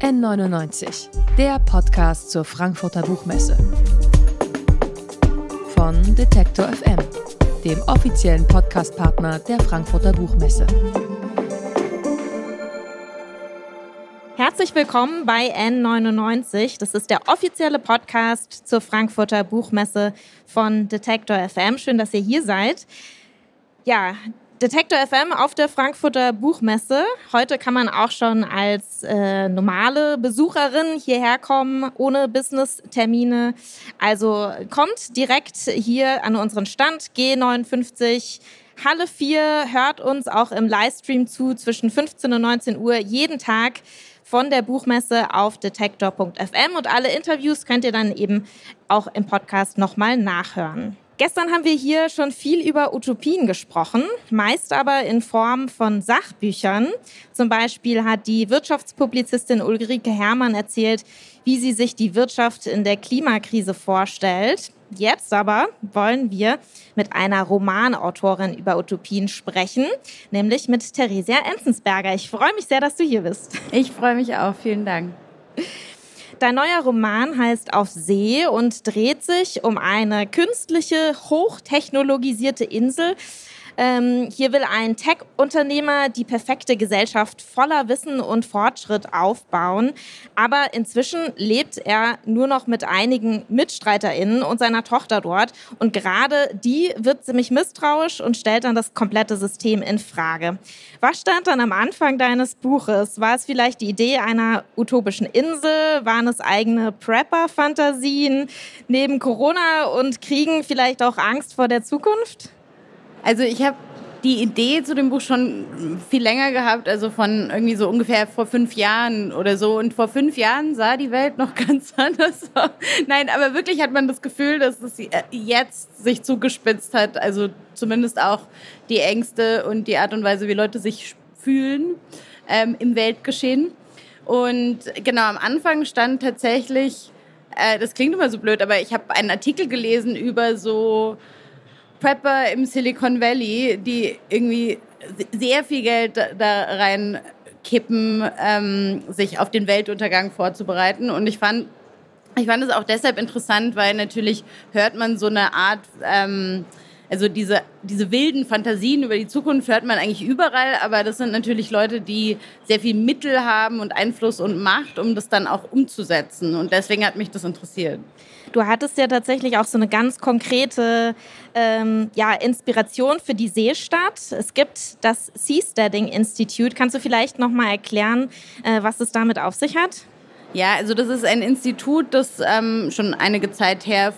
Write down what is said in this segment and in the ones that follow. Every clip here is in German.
N99, der Podcast zur Frankfurter Buchmesse. Von Detektor FM, dem offiziellen Podcastpartner der Frankfurter Buchmesse. Herzlich willkommen bei N99. Das ist der offizielle Podcast zur Frankfurter Buchmesse von Detektor FM. Schön, dass ihr hier seid. Ja, Detektor FM auf der Frankfurter Buchmesse. Heute kann man auch schon als normale Besucherin hierher kommen, ohne Business-Termine. Also kommt direkt hier an unseren Stand G59 Halle 4, hört uns auch im Livestream zu zwischen 15 und 19 Uhr jeden Tag von der Buchmesse auf detektor.fm und alle Interviews könnt ihr dann eben auch im Podcast nochmal nachhören. Gestern haben wir hier schon viel über Utopien gesprochen, meist aber in Form von Sachbüchern. Zum Beispiel hat die Wirtschaftspublizistin Ulrike Herrmann erzählt, wie sie sich die Wirtschaft in der Klimakrise vorstellt. Jetzt aber wollen wir mit einer Romanautorin über Utopien sprechen, nämlich mit Theresia Enzensberger. Ich freue mich sehr, dass du hier bist. Ich freue mich auch. Vielen Dank. Dein neuer Roman heißt Auf See und dreht sich um eine künstliche, hochtechnologisierte Insel. Hier will ein Tech-Unternehmer die perfekte Gesellschaft voller Wissen und Fortschritt aufbauen. Aber inzwischen lebt er nur noch mit einigen MitstreiterInnen und seiner Tochter dort. Und gerade die wird ziemlich misstrauisch und stellt dann das komplette System in Frage. Was stand dann am Anfang deines Buches? War es vielleicht die Idee einer utopischen Insel? Waren es eigene Prepper-Fantasien? Neben Corona und Kriegen vielleicht auch Angst vor der Zukunft? Also ich habe die Idee zu dem Buch schon viel länger gehabt, also von irgendwie so ungefähr vor 5 Jahren oder so. Und vor 5 Jahren sah die Welt noch ganz anders aus. Nein, aber wirklich hat man das Gefühl, dass es jetzt sich zugespitzt hat. Also zumindest auch die Ängste und die Art und Weise, wie Leute sich fühlen im Weltgeschehen. Und genau, am Anfang stand tatsächlich, das klingt immer so blöd, aber ich habe einen Artikel gelesen über so Prepper im Silicon Valley, die irgendwie sehr viel Geld da reinkippen, sich auf den Weltuntergang vorzubereiten. Und ich fand es auch deshalb interessant, weil natürlich hört man so eine Art, also diese wilden Fantasien über die Zukunft hört man eigentlich überall, aber das sind natürlich Leute, die sehr viel Mittel haben und Einfluss und Macht, um das dann auch umzusetzen. Und deswegen hat mich das interessiert. Du hattest ja tatsächlich auch so eine ganz konkrete Inspiration für die Seestadt. Es gibt das Seasteading Institute. Kannst du vielleicht noch mal erklären, was es damit auf sich hat? Ja, also das ist ein Institut, das schon einige Zeit her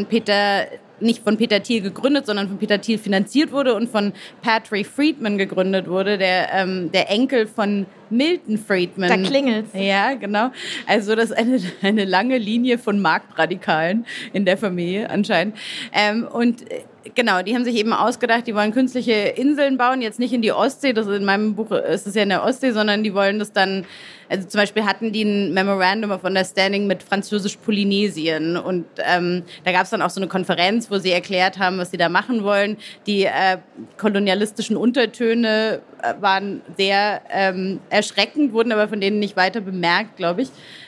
nicht von Peter Thiel gegründet, sondern von Peter Thiel finanziert wurde und von Patrick Friedman gegründet wurde, der Enkel von Milton Friedman. Da klingelt's. Ja, genau. Also das ist eine lange Linie von Marktradikalen in der Familie anscheinend. Und genau, die haben sich eben ausgedacht, die wollen künstliche Inseln bauen, jetzt nicht in die Ostsee, das ist in meinem Buch ist es ja in der Ostsee, sondern die wollen das dann, also zum Beispiel hatten die ein Memorandum of Understanding mit Französisch-Polynesien und da gab es dann auch so eine Konferenz, wo sie erklärt haben, was sie da machen wollen. Die kolonialistischen Untertöne waren sehr erschreckend, wurden aber von denen nicht weiter bemerkt, glaube ich.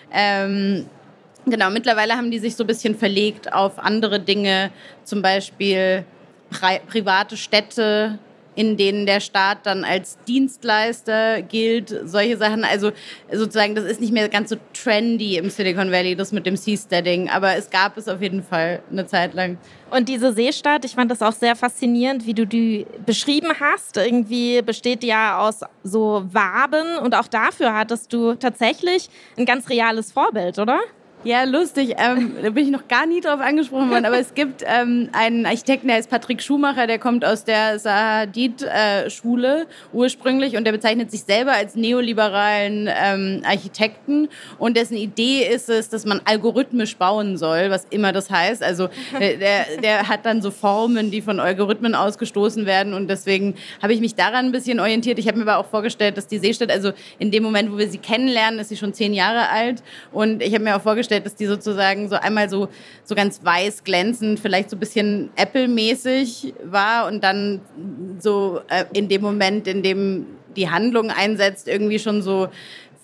Genau, mittlerweile haben die sich so ein bisschen verlegt auf andere Dinge, zum Beispiel private Städte, in denen der Staat dann als Dienstleister gilt, solche Sachen. Also sozusagen, das ist nicht mehr ganz so trendy im Silicon Valley, das mit dem Seasteading, aber es gab es auf jeden Fall eine Zeit lang. Und diese Seestadt, ich fand das auch sehr faszinierend, wie du die beschrieben hast. Irgendwie besteht die ja aus so Waben und auch dafür hattest du tatsächlich ein ganz reales Vorbild, oder? Ja, lustig. Da bin ich noch gar nie drauf angesprochen worden. Aber es gibt einen Architekten, der heißt Patrick Schumacher, der kommt aus der Zaha Hadid-Schule ursprünglich und der bezeichnet sich selber als neoliberalen Architekten. Und dessen Idee ist es, dass man algorithmisch bauen soll, was immer das heißt. Also der hat dann so Formen, die von Algorithmen ausgestoßen werden. Und deswegen habe ich mich daran ein bisschen orientiert. Ich habe mir aber auch vorgestellt, dass die Seestadt, also in dem Moment, wo wir sie kennenlernen, ist sie schon 10 Jahre alt. Und ich habe mir auch vorgestellt, dass die sozusagen so einmal so ganz weiß glänzend, vielleicht so ein bisschen Apple-mäßig war und dann so in dem Moment, in dem die Handlung einsetzt, irgendwie schon so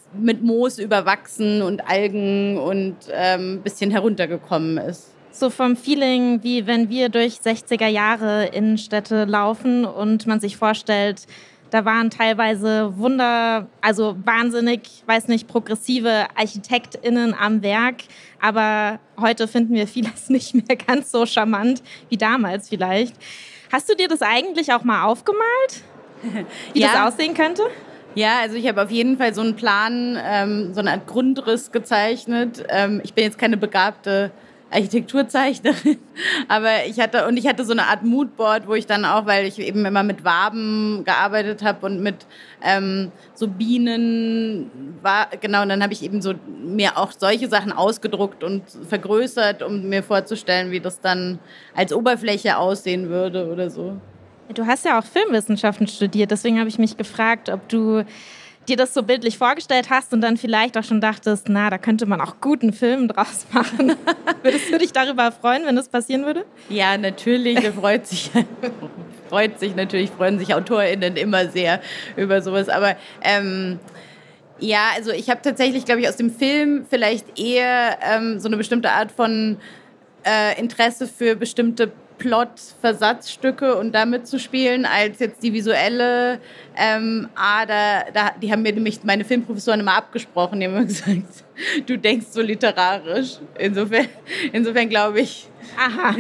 mit Moos überwachsen und Algen und ein bisschen heruntergekommen ist. So vom Feeling, wie wenn wir durch 60er Jahre Innenstädte laufen und man sich vorstellt, da waren teilweise wahnsinnig, weiß nicht, progressive ArchitektInnen am Werk. Aber heute finden wir vieles nicht mehr ganz so charmant wie damals vielleicht. Hast du dir das eigentlich auch mal aufgemalt, wie das aussehen könnte? Ja, also ich habe auf jeden Fall so einen Plan, so eine Art Grundriss gezeichnet. Ich bin jetzt keine begabte Architekturzeichnerin, aber ich hatte so eine Art Moodboard, wo ich dann auch, weil ich eben immer mit Waben gearbeitet habe und mit so Bienen und dann habe ich eben so mir auch solche Sachen ausgedruckt und vergrößert, um mir vorzustellen, wie das dann als Oberfläche aussehen würde oder so. Du hast ja auch Filmwissenschaften studiert, deswegen habe ich mich gefragt, ob du dir das so bildlich vorgestellt hast und dann vielleicht auch schon dachtest, da könnte man auch guten Film draus machen. Würdest du dich darüber freuen, wenn das passieren würde? Ja, natürlich. freuen sich AutorInnen immer sehr über sowas. Aber also ich habe tatsächlich, glaube ich, aus dem Film vielleicht eher so eine bestimmte Art von Interesse für bestimmte Plot-Versatzstücke und damit zu spielen, als jetzt die visuelle Ader. Die haben mir nämlich meine Filmprofessoren immer abgesprochen. Die haben immer gesagt, du denkst so literarisch. Insofern glaube ich. Aha.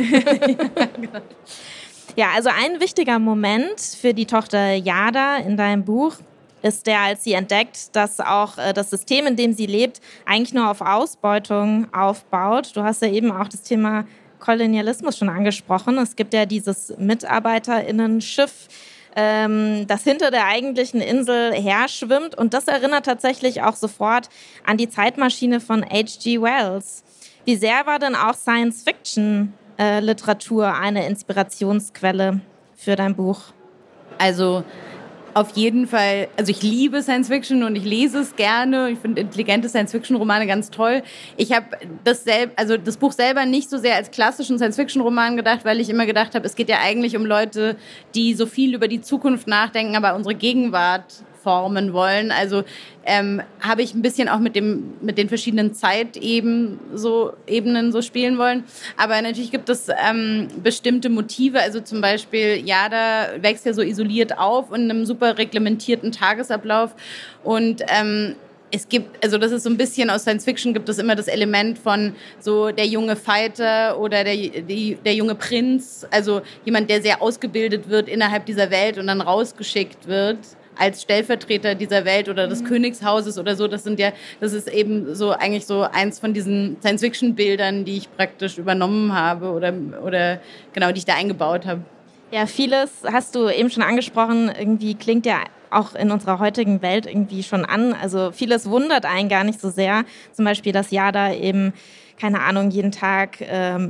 Ja, also ein wichtiger Moment für die Tochter Yada in deinem Buch ist der, als sie entdeckt, dass auch das System, in dem sie lebt, eigentlich nur auf Ausbeutung aufbaut. Du hast ja eben auch das Thema Kolonialismus schon angesprochen. Es gibt ja dieses MitarbeiterInnen-Schiff, das hinter der eigentlichen Insel herschwimmt. Und das erinnert tatsächlich auch sofort an die Zeitmaschine von H.G. Wells. Wie sehr war denn auch Science-Fiction-Literatur eine Inspirationsquelle für dein Buch? Also auf jeden Fall, also ich liebe Science-Fiction und ich lese es gerne. Ich finde intelligente Science-Fiction-Romane ganz toll. Ich habe das Buch selber nicht so sehr als klassischen Science-Fiction-Roman gedacht, weil ich immer gedacht habe, es geht ja eigentlich um Leute, die so viel über die Zukunft nachdenken, aber unsere Gegenwart formen wollen. Also habe ich ein bisschen auch mit den verschiedenen Zeitebenen so spielen wollen. Aber natürlich gibt es bestimmte Motive. Also zum Beispiel Yada wächst ja so isoliert auf in einem super reglementierten Tagesablauf. Und es gibt, also das ist so ein bisschen aus Science Fiction, gibt es immer das Element von so der junge Fighter oder der junge Prinz. Also jemand, der sehr ausgebildet wird innerhalb dieser Welt und dann rausgeschickt wird als Stellvertreter dieser Welt oder des Königshauses oder so. Das ist eben so eigentlich so eins von diesen Science-Fiction-Bildern, die ich praktisch übernommen habe oder genau, die ich da eingebaut habe. Ja, vieles hast du eben schon angesprochen, irgendwie klingt ja auch in unserer heutigen Welt irgendwie schon an. Also vieles wundert einen gar nicht so sehr. Zum Beispiel, dass Yada eben, keine Ahnung, jeden Tag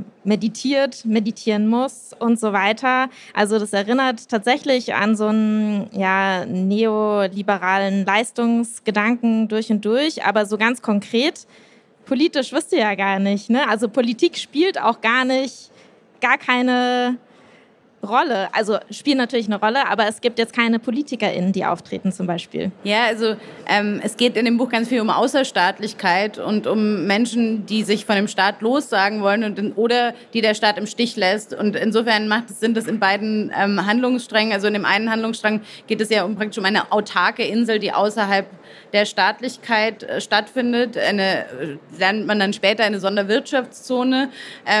meditieren muss und so weiter. Also das erinnert tatsächlich an so einen neoliberalen Leistungsgedanken durch und durch, aber so ganz konkret, politisch wisst ihr ja gar nicht, ne? Also Politik spielt auch gar keine Rolle. Also spielen natürlich eine Rolle, aber es gibt jetzt keine PolitikerInnen, die auftreten zum Beispiel. Ja, also es geht in dem Buch ganz viel um Außerstaatlichkeit und um Menschen, die sich von dem Staat lossagen wollen oder die der Staat im Stich lässt. Und insofern macht es Sinn, dass in beiden Handlungssträngen, also in dem einen Handlungsstrang geht es ja praktisch um eine autarke Insel, die außerhalb der Staatlichkeit stattfindet. Lernt man dann später eine Sonderwirtschaftszone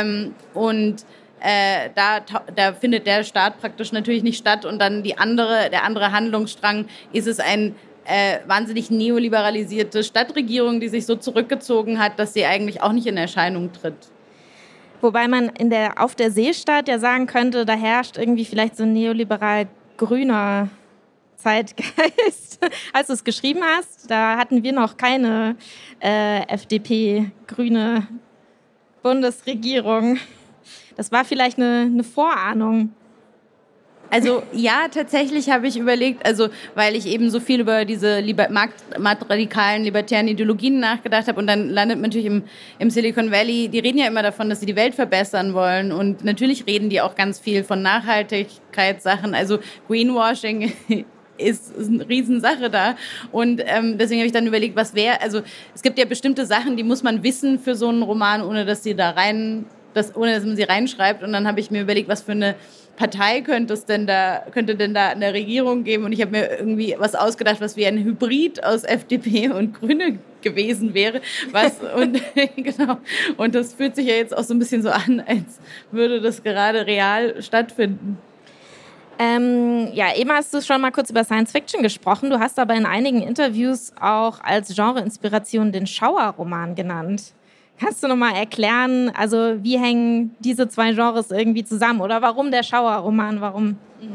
da findet der Staat praktisch natürlich nicht statt. Und dann der andere Handlungsstrang ist es eine wahnsinnig neoliberalisierte Stadtregierung, die sich so zurückgezogen hat, dass sie eigentlich auch nicht in Erscheinung tritt. Wobei man auf der Seestadt ja sagen könnte, da herrscht irgendwie vielleicht so ein neoliberal grüner Zeitgeist. Als du es geschrieben hast, da hatten wir noch keine FDP-grüne Bundesregierung. Das war vielleicht eine Vorahnung. Also ja, tatsächlich habe ich überlegt, also weil ich eben so viel über diese marktradikalen, libertären Ideologien nachgedacht habe und dann landet man natürlich im Silicon Valley, die reden ja immer davon, dass sie die Welt verbessern wollen und natürlich reden die auch ganz viel von Nachhaltigkeitssachen, also Greenwashing ist eine Riesensache da. Und deswegen habe ich dann überlegt, was wäre, also es gibt ja bestimmte Sachen, die muss man wissen für so einen Roman, ohne dass man sie reinschreibt. Und dann habe ich mir überlegt, was für eine Partei könnte denn da in der Regierung geben. Und ich habe mir irgendwie was ausgedacht, was wie ein Hybrid aus FDP und Grüne gewesen wäre. Genau. Und das fühlt sich ja jetzt auch so ein bisschen so an, als würde das gerade real stattfinden. Eben hast du schon mal kurz über Science Fiction gesprochen. Du hast aber in einigen Interviews auch als Genre-Inspiration den Schauerroman genannt. Kannst du noch mal erklären, also wie hängen diese zwei Genres irgendwie zusammen? Oder warum der Schauerroman? Warum?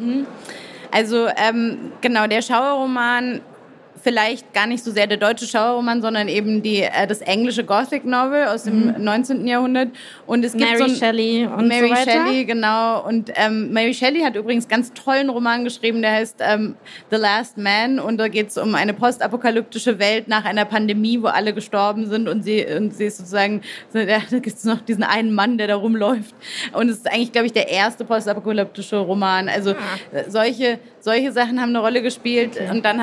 Also genau, der Schauerroman, vielleicht gar nicht so sehr der deutsche Schauerroman, sondern eben das englische Gothic Novel aus dem 19. Jahrhundert. Und es gibt Mary Shelley und Mary so weiter. Shelley, genau. Und Mary Shelley hat übrigens einen ganz tollen Roman geschrieben, der heißt The Last Man. Und da geht es um eine postapokalyptische Welt nach einer Pandemie, wo alle gestorben sind. Und sie ist sozusagen, da gibt es noch diesen einen Mann, der da rumläuft. Und es ist eigentlich, glaube ich, der erste postapokalyptische Roman. Also solche Sachen haben eine Rolle gespielt. Okay. Und dann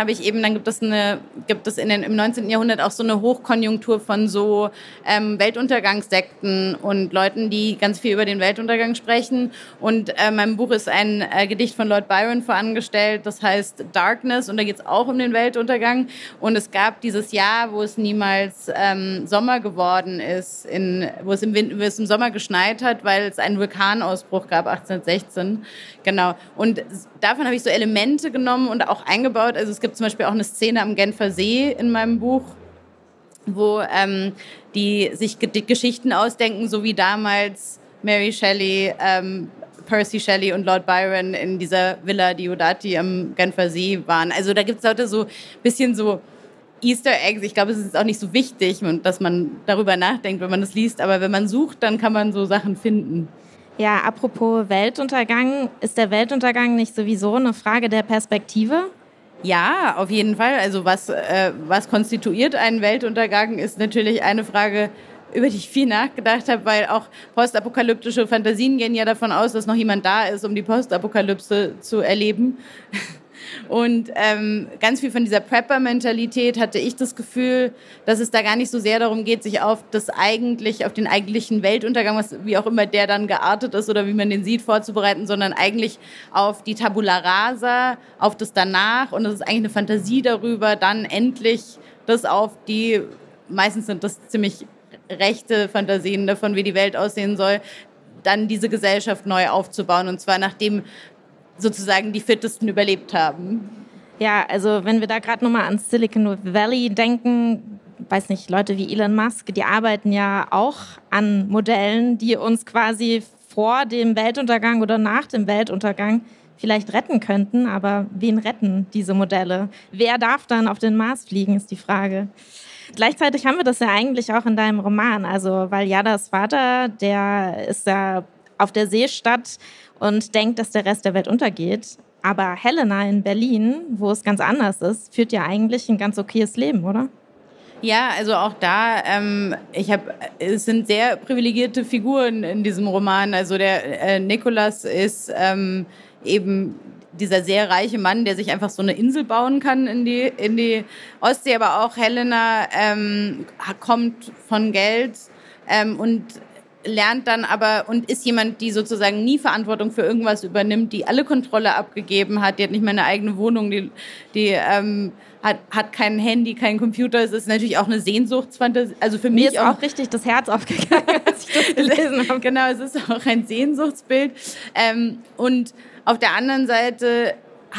gibt es im 19. Jahrhundert auch so eine Hochkonjunktur von so Weltuntergangssekten und Leuten, die ganz viel über den Weltuntergang sprechen. Und meinem Buch ist ein Gedicht von Lord Byron vorangestellt, das heißt Darkness, und da geht es auch um den Weltuntergang. Und es gab dieses Jahr, wo es niemals Sommer geworden ist, wo es im Sommer geschneit hat, weil es einen Vulkanausbruch gab, 1816. Genau. Und davon habe ich so Elemente genommen und auch eingebaut. Also es gibt zum Beispiel auch eine Szene am Genfer See in meinem Buch, wo die sich Geschichten ausdenken, so wie damals Mary Shelley, Percy Shelley und Lord Byron in dieser Villa Diodati am Genfer See waren. Also da gibt es heute so ein bisschen so Easter Eggs. Ich glaube, es ist auch nicht so wichtig, dass man darüber nachdenkt, wenn man das liest. Aber wenn man sucht, dann kann man so Sachen finden. Ja, apropos Weltuntergang, ist der Weltuntergang nicht sowieso eine Frage der Perspektive? Ja, auf jeden Fall. Also was konstituiert einen Weltuntergang, ist natürlich eine Frage, über die ich viel nachgedacht habe, weil auch postapokalyptische Fantasien gehen ja davon aus, dass noch jemand da ist, um die Postapokalypse zu erleben. Und ganz viel von dieser Prepper-Mentalität hatte ich das Gefühl, dass es da gar nicht so sehr darum geht, sich auf den eigentlichen Weltuntergang, wie auch immer der dann geartet ist oder wie man den sieht, vorzubereiten, sondern eigentlich auf die Tabula Rasa, auf das Danach. Und das ist eigentlich eine Fantasie darüber, dann endlich das meistens sind das ziemlich rechte Fantasien davon, wie die Welt aussehen soll, dann diese Gesellschaft neu aufzubauen. Und zwar nachdem sozusagen die Fittesten überlebt haben. Ja, also wenn wir da gerade nochmal ans Silicon Valley denken, weiß nicht, Leute wie Elon Musk, die arbeiten ja auch an Modellen, die uns quasi vor dem Weltuntergang oder nach dem Weltuntergang vielleicht retten könnten. Aber wen retten diese Modelle? Wer darf dann auf den Mars fliegen, ist die Frage. Gleichzeitig haben wir das ja eigentlich auch in deinem Roman. Also Valjadas Vater, der ist ja auf der Seestadt und denkt, dass der Rest der Welt untergeht. Aber Helena in Berlin, wo es ganz anders ist, führt ja eigentlich ein ganz okayes Leben, oder? Ja, also auch da, es sind sehr privilegierte Figuren in diesem Roman. Also der Nikolas ist eben dieser sehr reiche Mann, der sich einfach so eine Insel bauen kann in die Ostsee. Aber auch Helena kommt von Geld und lernt dann aber und ist jemand, die sozusagen nie Verantwortung für irgendwas übernimmt, die alle Kontrolle abgegeben hat. Die hat nicht mehr eine eigene Wohnung, die hat kein Handy, kein Computer. Es ist natürlich auch eine Sehnsuchtsfantasie. Also für mich ist auch richtig das Herz aufgegangen, als ich das gelesen habe. Genau, es ist auch ein Sehnsuchtsbild. Und auf der anderen Seite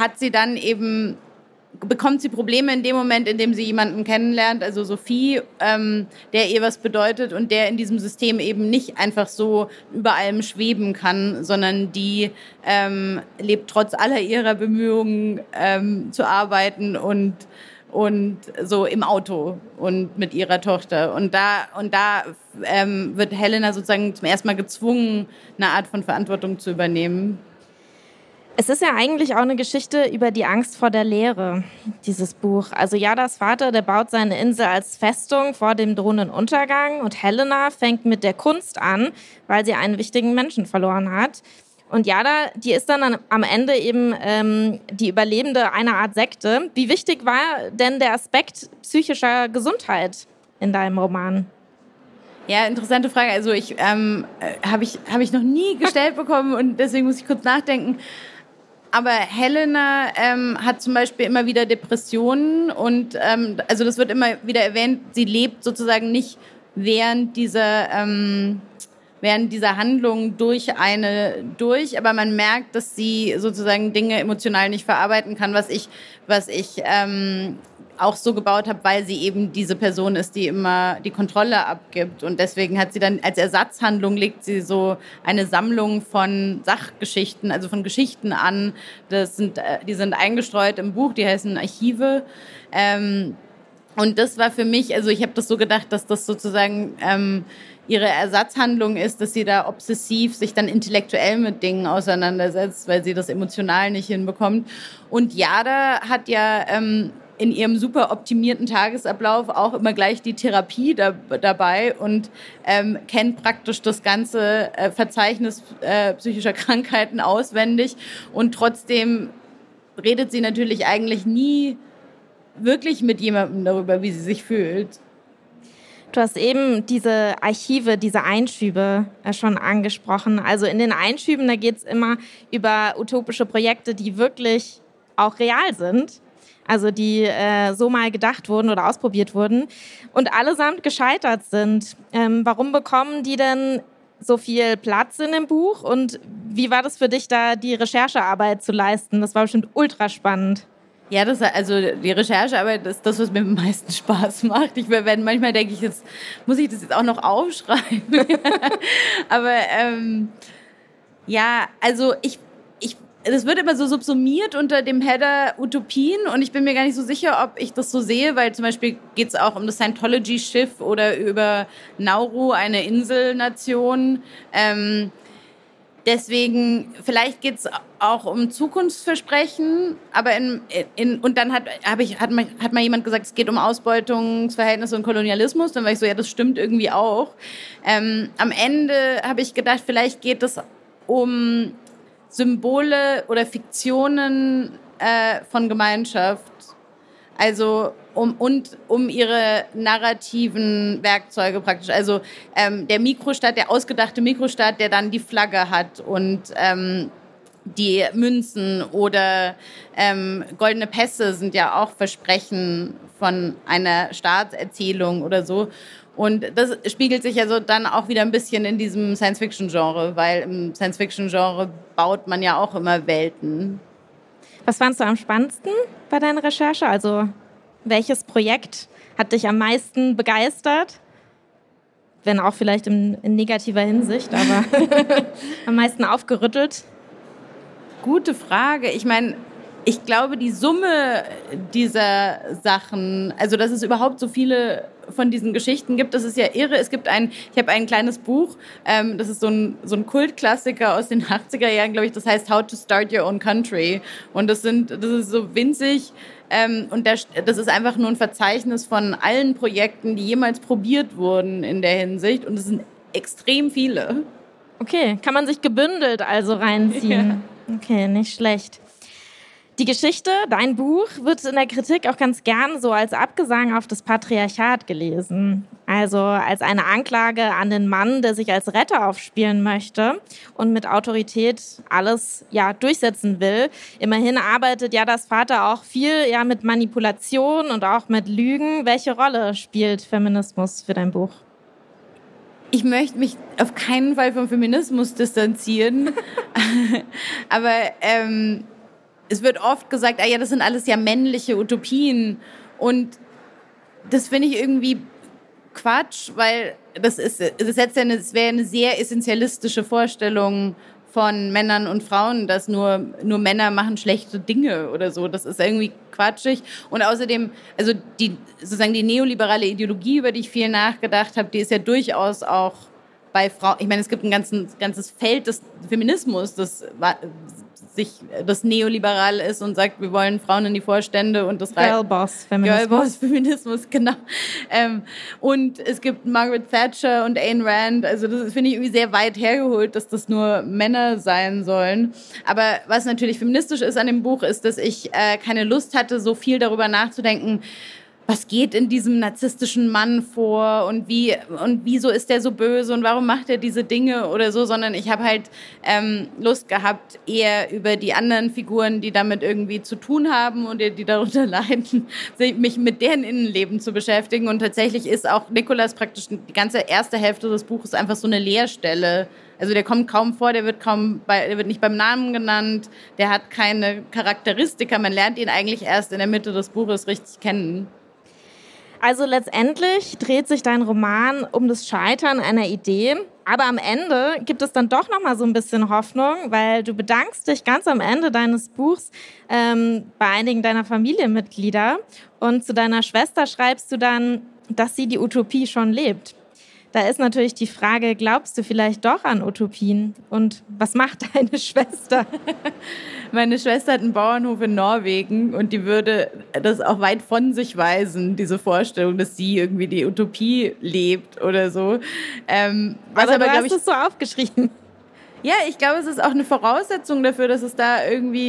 bekommt sie Probleme in dem Moment, in dem sie jemanden kennenlernt, also Sophie, der ihr was bedeutet und der in diesem System eben nicht einfach so über allem schweben kann, sondern die lebt trotz aller ihrer Bemühungen zu arbeiten und so im Auto und mit ihrer Tochter. Und da wird Helena sozusagen zum ersten Mal gezwungen, eine Art von Verantwortung zu übernehmen. Es ist ja eigentlich auch eine Geschichte über die Angst vor der Leere, dieses Buch. Also Jadas Vater, der baut seine Insel als Festung vor dem drohenden Untergang und Helena fängt mit der Kunst an, weil sie einen wichtigen Menschen verloren hat. Und Yada, die ist dann am Ende eben die Überlebende einer Art Sekte. Wie wichtig war denn der Aspekt psychischer Gesundheit in deinem Roman? Ja, interessante Frage. Also habe ich noch nie gestellt bekommen und deswegen muss ich kurz nachdenken. Aber Helena hat zum Beispiel immer wieder Depressionen und also das wird immer wieder erwähnt, sie lebt sozusagen nicht während dieser Handlung durch, aber man merkt, dass sie sozusagen Dinge emotional nicht verarbeiten kann, was ich auch so gebaut habe, weil sie eben diese Person ist, die immer die Kontrolle abgibt. Und deswegen hat sie dann als Ersatzhandlung legt sie so eine Sammlung von Sachgeschichten, also von Geschichten an. Die sind eingestreut im Buch, die heißen Archive. Und das war für mich, also ich habe das so gedacht, dass das sozusagen ihre Ersatzhandlung ist, dass sie da obsessiv sich dann intellektuell mit Dingen auseinandersetzt, weil sie das emotional nicht hinbekommt. Und Yada hat ja in ihrem super optimierten Tagesablauf auch immer gleich die Therapie dabei und kennt praktisch das ganze Verzeichnis psychischer Krankheiten auswendig. Und trotzdem redet sie natürlich eigentlich nie wirklich mit jemandem darüber, wie sie sich fühlt. Du hast eben diese Archive, diese Einschübe schon angesprochen. Also in den Einschüben, da geht es immer über utopische Projekte, die wirklich auch real sind. Also die so mal gedacht wurden oder ausprobiert wurden und allesamt gescheitert sind. Warum bekommen die denn so viel Platz in dem Buch? Und wie war das für dich, da die Recherchearbeit zu leisten? Das war bestimmt ultra spannend. Ja, also die Recherchearbeit ist das, was mir am meisten Spaß macht. Manchmal denke ich, jetzt muss ich das jetzt auch noch aufschreiben. Aber ja, also das wird immer so subsumiert unter dem Header Utopien und ich bin mir gar nicht so sicher, ob ich das so sehe, weil zum Beispiel geht es auch um das Scientology-Schiff oder über Nauru, eine Inselnation. Deswegen, vielleicht geht es auch um Zukunftsversprechen, aber und dann hat mal jemand gesagt, es geht um Ausbeutungsverhältnisse und Kolonialismus. Dann war ich so, ja, das stimmt irgendwie auch. Am Ende habe ich gedacht, vielleicht geht es um Symbole oder Fiktionen von Gemeinschaft. Also um ihre narrativen Werkzeuge praktisch. Also der ausgedachte Mikrostaat, der dann die Flagge hat und die Münzen oder goldene Pässe sind ja auch Versprechen von einer Staatserzählung oder so. Und das spiegelt sich also dann auch wieder ein bisschen in diesem Science-Fiction-Genre, weil im Science-Fiction-Genre baut man ja auch immer Welten. Was fandst du am spannendsten bei deiner Recherche? Also welches Projekt hat dich am meisten begeistert? Wenn auch vielleicht in negativer Hinsicht, aber am meisten aufgerüttelt? Gute Frage. Ich meine, ich glaube, die Summe dieser Sachen, also dass es überhaupt so viele von diesen Geschichten gibt, das ist ja irre. Ich habe ein kleines Buch, das ist so ein Kultklassiker aus den 80er Jahren, glaube ich, das heißt How to Start Your Own Country. Und das ist so winzig und das ist einfach nur ein Verzeichnis von allen Projekten, die jemals probiert wurden in der Hinsicht und es sind extrem viele. Okay, kann man sich gebündelt also reinziehen. Ja. Okay, nicht schlecht. Die Geschichte, dein Buch, wird in der Kritik auch ganz gern so als Abgesang auf das Patriarchat gelesen. Also als eine Anklage an den Mann, der sich als Retter aufspielen möchte und mit Autorität alles durchsetzen will. Immerhin arbeitet das Vater auch viel mit Manipulation und auch mit Lügen. Welche Rolle spielt Feminismus für dein Buch? Ich möchte mich auf keinen Fall vom Feminismus distanzieren, aber es wird oft gesagt, das sind alles ja männliche Utopien und das finde ich irgendwie Quatsch, weil es wäre eine sehr essentialistische Vorstellung von Männern und Frauen, dass nur Männer machen schlechte Dinge oder so. Das ist irgendwie quatschig. Und außerdem, also die neoliberale Ideologie, über die ich viel nachgedacht habe, die ist ja durchaus auch bei Frauen. Ich meine, es gibt ein ganzes Feld des Feminismus, das das neoliberal ist und sagt, wir wollen Frauen in die Vorstände und das Girlboss-Feminismus, genau. Und es gibt Margaret Thatcher und Ayn Rand, also das finde ich irgendwie sehr weit hergeholt, dass das nur Männer sein sollen. Aber was natürlich feministisch ist an dem Buch, ist, dass ich keine Lust hatte, so viel darüber nachzudenken, was geht in diesem narzisstischen Mann vor und wieso ist der so böse und warum macht er diese Dinge oder so, sondern ich habe halt Lust gehabt, eher über die anderen Figuren, die damit irgendwie zu tun haben und die darunter leiden, mich mit deren Innenleben zu beschäftigen. Und tatsächlich ist auch Nicholas praktisch die ganze erste Hälfte des Buches einfach so eine Leerstelle. Also der kommt kaum vor, der wird nicht beim Namen genannt, der hat keine Charakteristika, man lernt ihn eigentlich erst in der Mitte des Buches richtig kennen. Also letztendlich dreht sich dein Roman um das Scheitern einer Idee, aber am Ende gibt es dann doch noch mal so ein bisschen Hoffnung, weil du bedankst dich ganz am Ende deines Buchs bei einigen deiner Familienmitglieder und zu deiner Schwester schreibst du dann, dass sie die Utopie schon lebt. Da ist natürlich die Frage, glaubst du vielleicht doch an Utopien? Und was macht deine Schwester? Meine Schwester hat einen Bauernhof in Norwegen und die würde das auch weit von sich weisen, diese Vorstellung, dass sie irgendwie die Utopie lebt oder so. Aber du hast es so aufgeschrieben. Ja, ich glaube, es ist auch eine Voraussetzung dafür, dass es da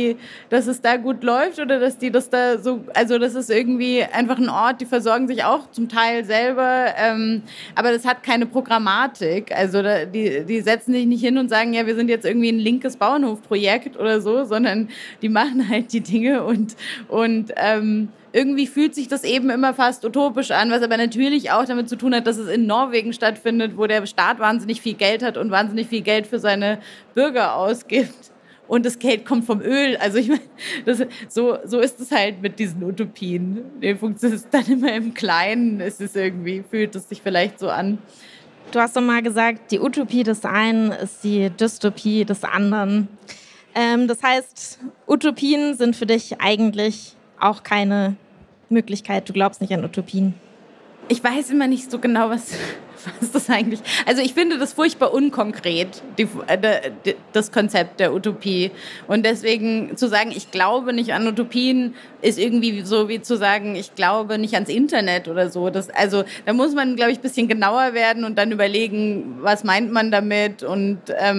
gut läuft oder dass die das da so, also das ist irgendwie einfach ein Ort, die versorgen sich auch zum Teil selber, aber das hat keine Programmatik. Also die setzen sich nicht hin und sagen, ja, wir sind jetzt irgendwie ein linkes Bauernhofprojekt oder so, sondern die machen halt die Dinge und irgendwie fühlt sich das eben immer fast utopisch an, was aber natürlich auch damit zu tun hat, dass es in Norwegen stattfindet, wo der Staat wahnsinnig viel Geld hat und wahnsinnig viel Geld für seine Bürger ausgibt. Und das Geld kommt vom Öl. Also ich meine, so ist es halt mit diesen Utopien. Die funktioniert dann immer im Kleinen. Fühlt es sich vielleicht so an. Du hast doch mal gesagt, die Utopie des einen ist die Dystopie des anderen. Das heißt, Utopien sind für dich eigentlich auch keine Möglichkeit. Du glaubst nicht an Utopien. Ich weiß immer nicht so genau, was das eigentlich... Also ich finde das furchtbar unkonkret, das Konzept der Utopie. Und deswegen zu sagen, ich glaube nicht an Utopien, ist irgendwie so wie zu sagen, ich glaube nicht ans Internet oder so. Da muss man, glaube ich, ein bisschen genauer werden und dann überlegen, was meint man damit und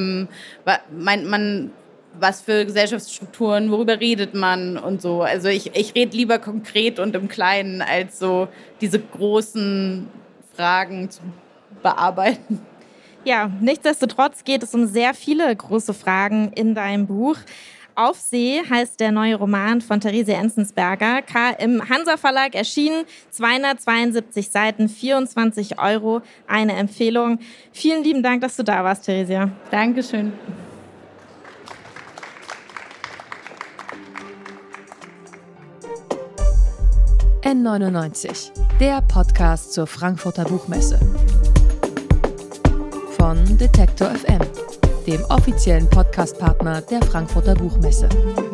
meint man... was für Gesellschaftsstrukturen, worüber redet man und so. Also ich rede lieber konkret und im Kleinen, als so diese großen Fragen zu bearbeiten. Ja, nichtsdestotrotz geht es um sehr viele große Fragen in deinem Buch. Auf See heißt der neue Roman von Theresia Enzensberger, im Hansa Verlag erschienen, 272 Seiten, 24 €, eine Empfehlung. Vielen lieben Dank, dass du da warst, Theresia. Dankeschön. N99, der Podcast zur Frankfurter Buchmesse. Von Detektor FM, dem offiziellen Podcastpartner der Frankfurter Buchmesse.